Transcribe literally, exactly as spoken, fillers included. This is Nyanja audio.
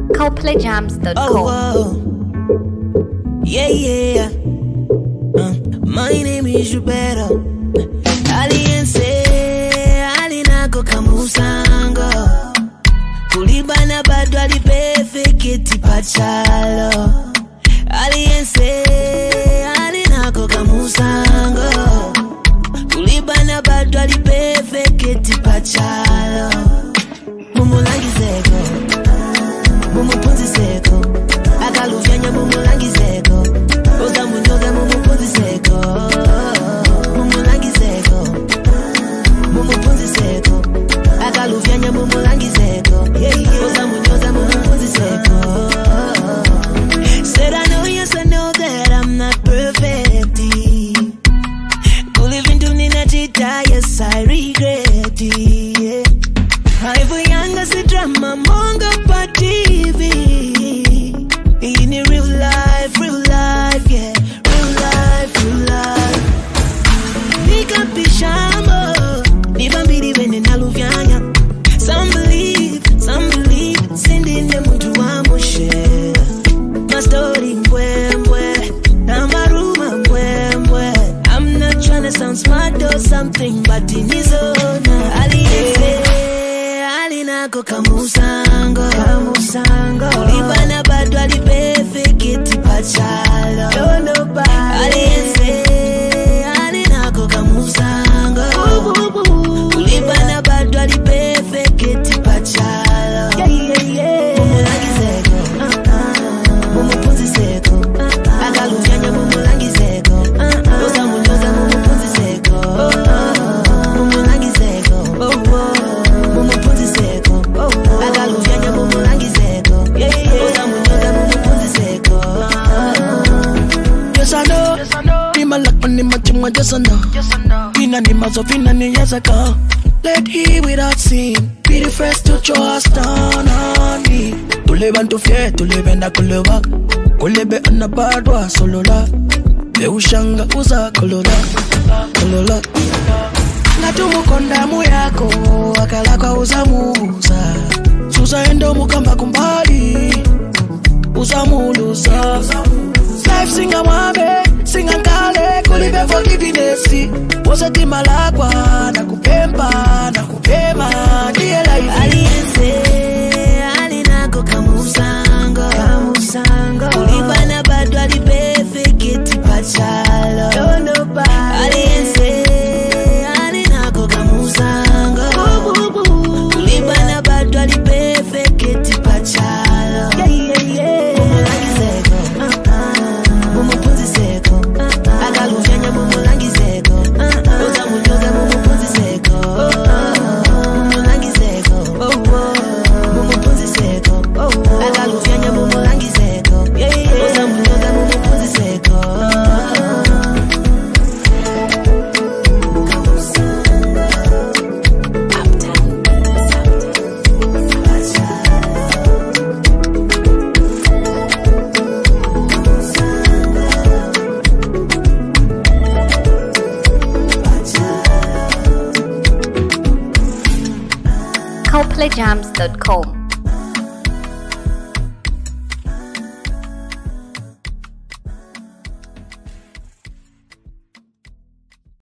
coldplay jams dot com. Oh, oh. Yeah, yeah. Uh, my name is Roberto. Aliense, alinako kamusango. Kulibana bado alipefeketi pachalo. Aliense, alinako kamusango. Kulibana bado alipefeketi pachalo. Mumulangi zeko, mumupunzi zeko. Akalufyanya mumulangi zeko. Oza munyoga mumupunzi zeko. Mumulangi zeko, mumupunzi zeko. Akalufyanya mumulangi zeko. Oza munyoga mumupunzi zeko. Said I know, yes I know that I'm not perfect. Believe into Nina Chita, yes I regret it. Yeah. Haifu yanga si drama monga pa T V. In a real life, real life, yeah. Real life, real life. Nika pishamo, nibambiri wene naluvyanya. Some believe, some believe, sending them to amoshe. My story mbwe mbwe, na maruma mbwe mbwe. I'm not trying to sound smart or something, but in his own aliense. Alinako kamusango, kamusango. Ulibana bado alipefeketi pachalo. Don't know bad. Aliense, alinako kamusango. Ulibana bado alipefeketi pachalo. Yeah, yeah, yeah. Mumulangi zeko, mumupunzi zeko. Akalufyanya mumulangi zeko. Oza munyoza mumupunzi zeko. Mumulangi zeko. Mumupunzi zeko. Akalufyanya mumulangi zeko. Oza munyoza mumupunzi zeko. Yes I know, ni malakpa ni machimwa yes I know. Vina ni mazo vina ni yes I go. Let he without sin be the first to show us down on me. Tuleba ntufye, tulebe na kulewa. Kulebe anabadwa solola. Beushanga uza kolola, kolola. Ngatumu kondamu yako, akalaka uzamuza. Suza endo mukamba kumbali, uzamuluza. Life singa wabe, singa nkale, kulibe forgiveness. Wose tima lakwa, nakupemba, nakupema, diye life. Aliense, alinako kamusango, kamusango. Kulibana bado alipefeketi pachalo. Don't know bad. Aliense, alinako kamusango. Kulibana bado alipefeketi pachalo. Yeah, yeah, yeah. Mumulangi zeko, mumupunzi zeko. Akalufyanya mumulangi zeko. Oza munyoza mumupunzi zeko. Mumulangi zeko, mumupunzi zeko. Akalufyanya mumulangi zeko. Oza munyoza mumupunzi zeko. coldplay jams dot com.